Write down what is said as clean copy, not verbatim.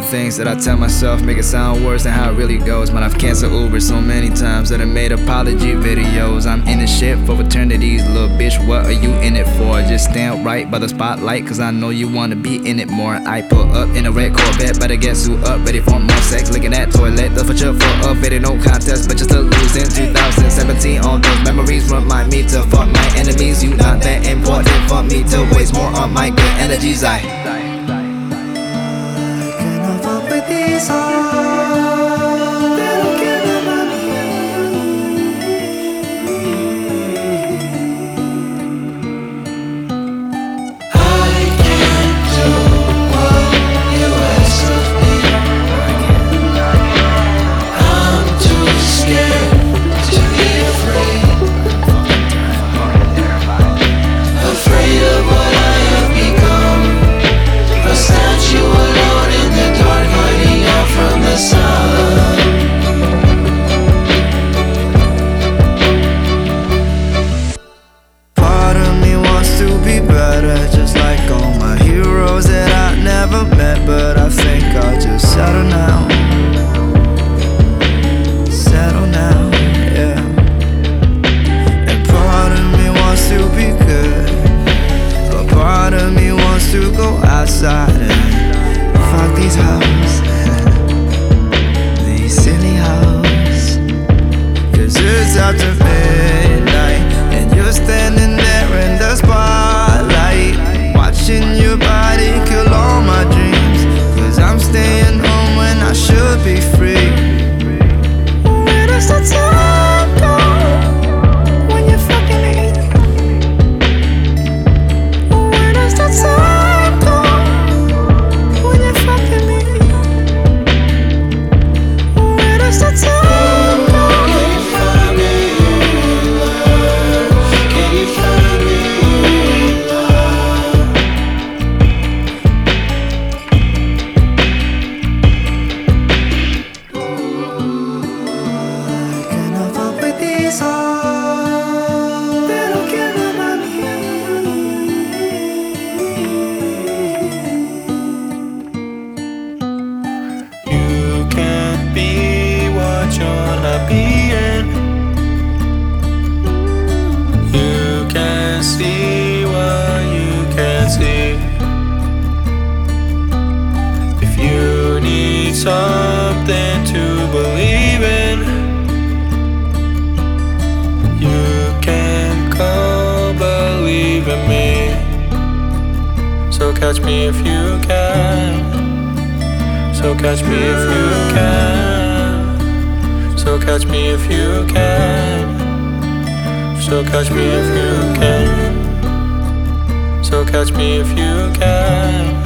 things that I tell myself make it sound worse than how it really goes. Man, I've canceled Uber so many times that I made apology videos. I'm in this shit for fraternities, little bitch, what are you in it for? Just stand right by the spotlight, cause I know you wanna be in it more. I pull up in a red Corvette, better get suit up, ready for more sex. Licking that toilet, the future for a video, no contest, but just to lose in 2017. All those memories remind me to fuck my enemies. You not that important for me to waste more on my good energies. I cannot fuck with these hoes. They don't care about me. I can't do what you ask of me. I'm too scared to be free. Afraid of what I have become. A statue alone in the dark, hiding out from the sun. Part of me wants to be better, just like all my heroes that I never met. But I think I'll just settle now. Settle now, yeah. And part of me wants to be good, but part of me wants to go outside and fuck these hoes. These silly hoes. Cause it's after midnight and you're standing there in the spotlight, watching your body kill all my dreams. Cause I'm staying home when I should be free. Where does the time go when you're fucking me? Where does the time go when you're fucking me? Where does the time go? Can you find me love? Can you find me love? I cannot fuck with these hoes. They don't care about me. You can't be what you're not being. You can't see what you can't see. If you need something to believe in, you can come believe in me. So catch me if you can. So catch me if you can. So catch me if you can. So catch me if you can. So catch me if you can.